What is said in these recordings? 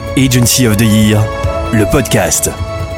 Agency of the Year, le podcast.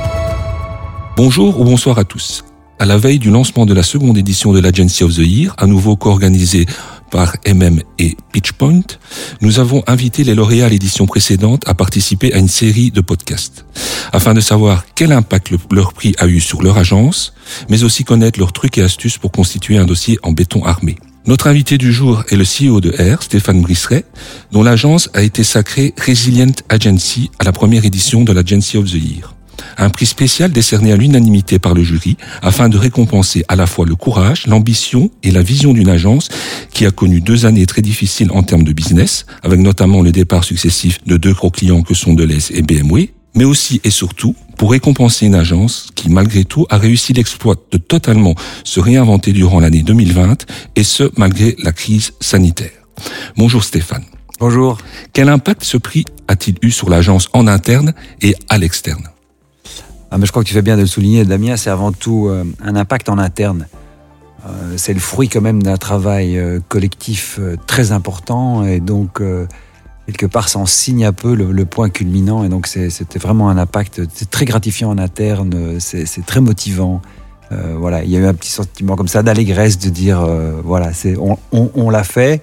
Bonjour ou bonsoir à tous. À la veille du lancement de la seconde édition de l'Agency of the Year, à nouveau co-organisée par et Pitchpoint, nous avons invité les lauréats à l'édition précédente à participer à une série de podcasts, afin de savoir quel impact leur prix a eu sur leur agence, mais aussi connaître leurs trucs et astuces pour constituer un dossier en béton armé. Notre invité du jour est le CEO de R, Stéphane Brisseret, dont l'agence a été sacrée Resilient Agency à la première édition de l'Agency of the Year. Un prix spécial décerné à l'unanimité par le jury afin de récompenser à la fois le courage, l'ambition et la vision d'une agence qui a connu 2 années très difficiles en termes de business, avec notamment le départ successif de 2 gros clients que sont Deleuze et BMW, mais aussi et surtout pour récompenser une agence qui, malgré tout, a réussi l'exploit de totalement se réinventer durant l'année 2020, et ce, malgré la crise sanitaire. Bonjour Stéphane. Bonjour. Quel impact ce prix a-t-il eu sur l'agence en interne et à l'externe ? Mais je crois que tu fais bien de le souligner, Damien, c'est avant tout un impact en interne. C'est le fruit quand même d'un travail collectif très important, et donc quelque part ça en signe un peu le point culminant, et donc c'était vraiment un impact, c'est très gratifiant en interne, c'est très motivant. Voilà, il y a eu un petit sentiment comme ça d'allégresse de dire voilà, on l'a fait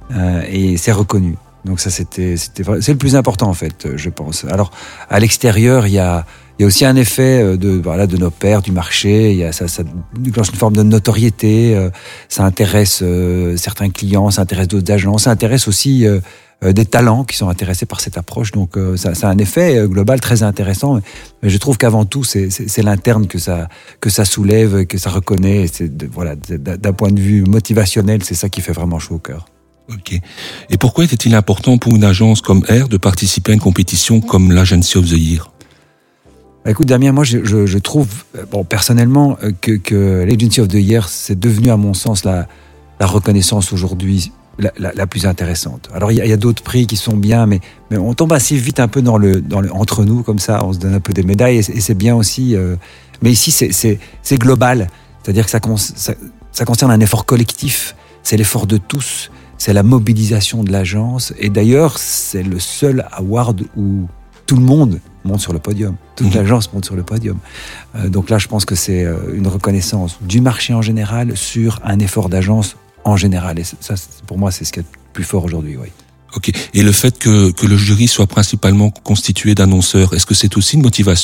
et c'est reconnu. Donc ça c'est le plus important en fait, je pense. Alors à l'extérieur, il y a aussi un effet de nos pairs, du marché. Ça déclenche une forme de notoriété. Ça intéresse certains clients, ça intéresse d'autres agences, ça intéresse aussi des talents qui sont intéressés par cette approche. Donc ça a un effet global très intéressant. Mais je trouve qu'avant tout, c'est l'interne que ça soulève, que ça reconnaît. D'un point de vue motivationnel, c'est ça qui fait vraiment chaud au cœur. Ok. Et pourquoi était-il important pour une agence comme R de participer à une compétition comme l'Agency of the Year ? Écoute Damien, moi je trouve personnellement que l'Agency of the Year c'est devenu à mon sens la reconnaissance aujourd'hui la plus intéressante. Alors il y a d'autres prix qui sont bien, mais on tombe assez vite un peu dans le entre nous comme ça, on se donne un peu des médailles et c'est bien aussi. Mais ici c'est global, c'est-à-dire que ça concerne un effort collectif, c'est l'effort de tous, c'est la mobilisation de l'agence, et d'ailleurs c'est le seul award où tout le monde monte sur le podium. Toute l'agence monte sur le podium. Donc là, je pense que c'est une reconnaissance du marché en général sur un effort d'agence en général. Et ça, pour moi, c'est ce qui est le plus fort aujourd'hui, oui. Ok. Et le fait que le jury soit principalement constitué d'annonceurs, est-ce que c'est aussi une motivation ?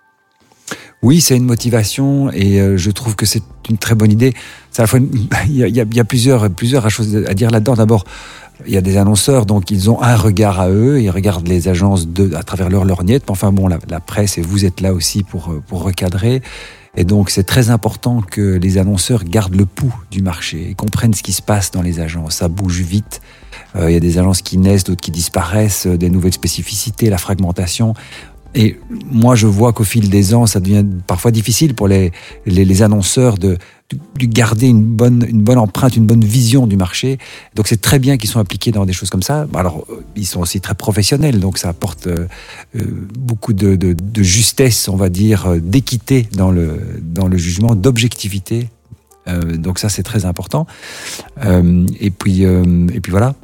Oui, c'est une motivation, et je trouve que c'est une très bonne idée. C'est à la fois il y a plusieurs choses à dire là-dedans. D'abord, il y a des annonceurs, donc ils ont un regard à eux, ils regardent les agences à travers leur lorgnette. Enfin bon, la presse, et vous êtes là aussi pour recadrer. Et donc c'est très important que les annonceurs gardent le pouls du marché et comprennent ce qui se passe dans les agences. Ça bouge vite. Il y a des agences qui naissent, d'autres qui disparaissent, des nouvelles spécificités, la fragmentation. Et moi, je vois qu'au fil des ans, ça devient parfois difficile pour les annonceurs de garder une bonne empreinte, une bonne vision du marché. Donc c'est très bien qu'ils sont impliqués dans des choses comme ça. Alors ils sont aussi très professionnels, donc ça apporte beaucoup de justesse, on va dire, d'équité dans le jugement, d'objectivité. Donc ça c'est très important. Et puis voilà.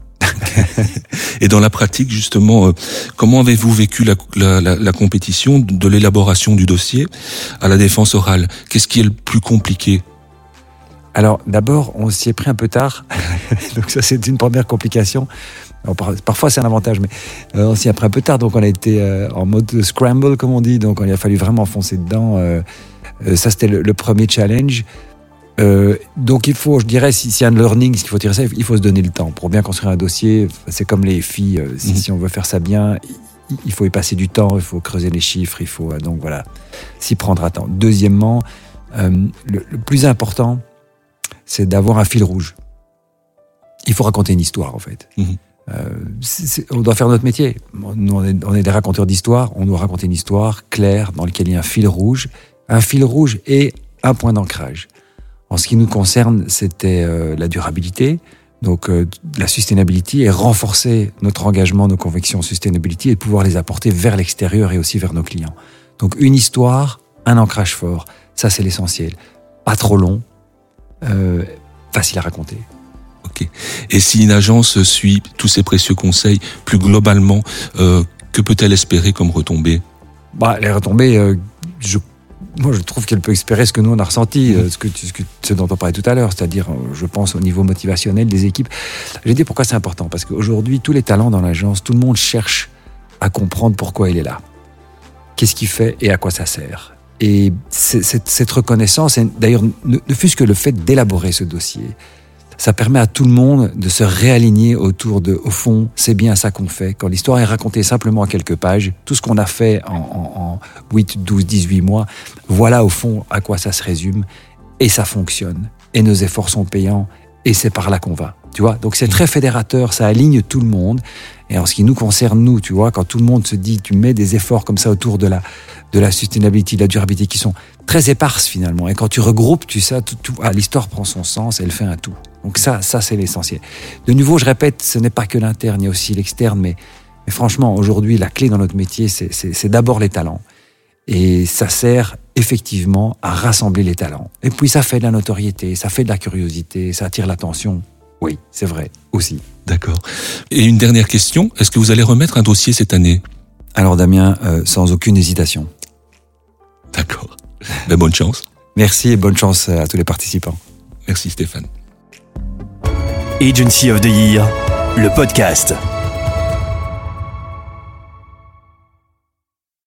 Et dans la pratique, justement, comment avez-vous vécu la compétition, de l'élaboration du dossier à la défense orale ? Qu'est-ce qui est le plus compliqué ? Alors d'abord, on s'y est pris un peu tard, donc ça c'est une première complication. Alors, parfois c'est un avantage, mais on s'y est pris un peu tard, donc on a été en mode scramble comme on dit, donc il a fallu vraiment foncer dedans. Ça c'était le premier challenge. Donc il faut, je dirais, s'il y a un learning, ce qu'il faut tirer ça, il faut se donner le temps pour bien construire un dossier. C'est comme les filles, si on veut faire ça bien, il faut y passer du temps, il faut creuser les chiffres, il faut donc voilà, s'y prendre à temps. Deuxièmement, le plus important, c'est d'avoir un fil rouge. Il faut raconter une histoire, en fait. On doit faire notre métier. Nous, on est des raconteurs d'histoire. On doit raconter une histoire claire dans laquelle il y a un fil rouge et un point d'ancrage. En ce qui nous concerne, c'était la durabilité, donc la sustainability, et renforcer notre engagement, nos convictions sustainability, et pouvoir les apporter vers l'extérieur et aussi vers nos clients. Donc une histoire, un ancrage fort, ça c'est l'essentiel. Pas trop long, facile à raconter. Ok. Et si une agence suit tous ces précieux conseils, plus globalement, Que peut-elle espérer comme retombée? Les retombées, moi je trouve qu'elle peut espérer ce que nous on a ressenti, ce dont on parlait tout à l'heure, c'est-à-dire, je pense, au niveau motivationnel des équipes. Je vais dire pourquoi c'est important, parce qu'aujourd'hui, tous les talents dans l'agence, tout le monde cherche à comprendre pourquoi il est là. Qu'est-ce qu'il fait et à quoi ça sert. Et cette reconnaissance, et d'ailleurs, ne fût-ce que le fait d'élaborer ce dossier, ça permet à tout le monde de se réaligner autour de, au fond, c'est bien ça qu'on fait. Quand l'histoire est racontée simplement en quelques pages, tout ce qu'on a fait en 8, 12, 18 mois, voilà au fond à quoi ça se résume. Et ça fonctionne. Et nos efforts sont payants. Et c'est par là qu'on va. Tu vois? Donc c'est très fédérateur, ça aligne tout le monde. Et en ce qui nous concerne, nous, tu vois, quand tout le monde se dit, tu mets des efforts comme ça autour de la sustainability, de la durabilité, qui sont très éparses finalement. Et quand tu regroupes, tu sais, l'histoire prend son sens, elle fait un tout. Donc ça c'est l'essentiel. De nouveau, je répète, ce n'est pas que l'interne, il y a aussi l'externe. Mais franchement, aujourd'hui, la clé dans notre métier, c'est d'abord les talents. Et ça sert effectivement à rassembler les talents. Et puis ça fait de la notoriété, ça fait de la curiosité, ça attire l'attention. Oui, c'est vrai, aussi. D'accord. Et une dernière question, est-ce que vous allez remettre un dossier cette année? Alors Damien, sans aucune hésitation. D'accord. Bonne chance. Merci et bonne chance à tous les participants. Merci Stéphane. Agency of the Year, le podcast.